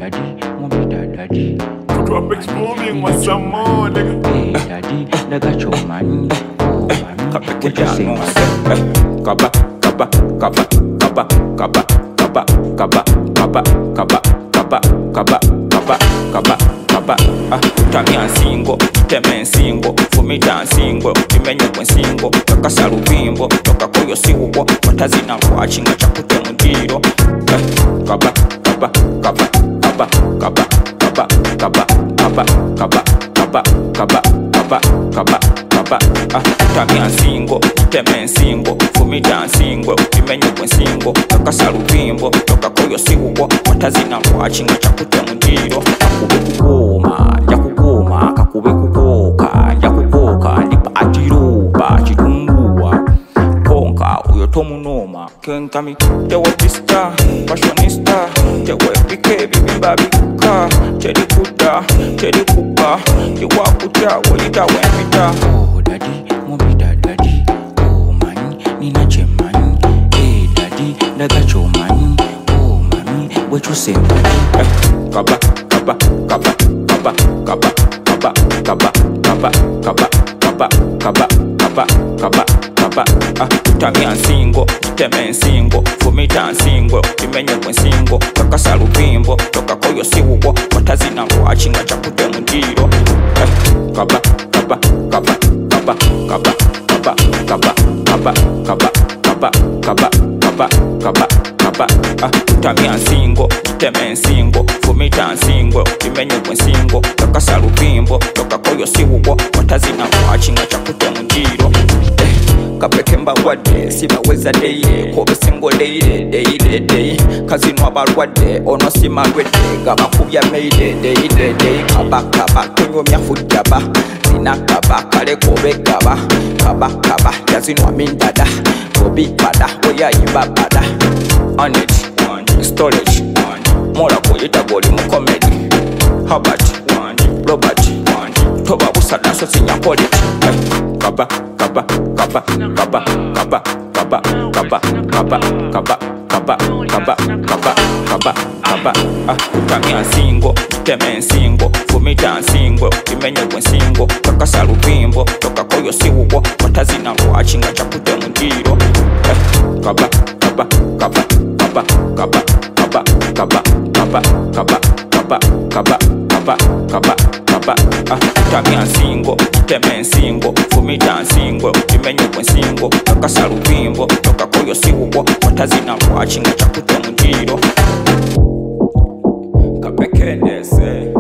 daddy, mommy daddy. Drop exploding with some more, nigga. Hey daddy, naga show money. Oh mommy, what you say man? Kaba, kaba, kaba, kaba, kaba, kaba, kaba, kaba, kaba, kaba, kaba, kaba, kaba, kaba. Tamia nsingo, teme nsingo, fumita nsingo, timenye kwensingo, kakasa lubimbo, toka koyo siwuwo, watazina kwachinga chakute mudiro. Kaba, kaba, kaba, kaba, kaba, kaba, kaba, kaba, kaba, kaba, kaba, kaba, kaba, kaba. Tamia nsingo, teme nsingo, fumita nsingo, timenye kwensingo, kakasa lubimbo, toka koyo siwuwo, watazina kwachinga chakute mudiro. Kakube kukoma, yakukoma, kakube kukoka, yakukoka, nipa atiruba, chitungua, konka, uyo tomu noma, kenkami, tewe pista, fashionista, tewe pike, bibimba bika, chedi kuta, chedi kupa, kiwa kuta, wajita wempita. Oh daddy, mommy daddy. Oh money, nina chemani. Hey daddy, naga show money. Oh mommy, what you say man? Kaba, kaba, kaba, kaba, kaba, kaba, kaba, kaba, kaba, kaba, kaba, kaba, kaba, kaba. Tamia nsingo, teme nsingo, fumita nsingo, timenye kwensingo, kakasa lubimbo, toka koyo siwuwo, watazina kwachinga chakute mudiro. Kaba, kaba, kaba, kaba, kaba, kaba, kaba, kaba, kaba, kaba, kaba, kaba, kaba, kaba. Tamia nsingo, teme nsingo, fumita nsingo, timenye kwensingo, kakasa lubimbo, toka koyo siwuwo, watazina kwachinga chakute mudiro. Kapekemba wadde, sibaweza deye, kobe singo deye, kazino abalwadde, ono simalwedde, gabakubya meide, deye, kaba, tunyomya fujjaba, zina kaba, kale kobe gaba, kaba, yazinwa mindada, kobi bada, oyayimba bada, on it, storage, mola kuyita goli mu comedy, Herbert, Robert, toba busada so sinya college. Kaba, kaba, kaba, kaba, kaba, kaba, kaba, kaba, kaba, kaba, kaba, kaba, kaba, kaba. Tamia nsingo, teme nsingo, fumita nsingo, timenye kwensingo, kakasa lubimbo, toka koyo siwuwo, watazina kwachinga chakute mudiro. Kaba, kaba, kaba, kaba, kaba, kaba, kaba, kaba, kaba, kaba, kaba, kaba, kaba, kaba. Tamia nsingo, teme nsingo, fumita nsingo, timenye kwensingo, kakasa lubimbo, toka koyo siwuwo, watazina kwachinga chakute mudiro. Kapekendese.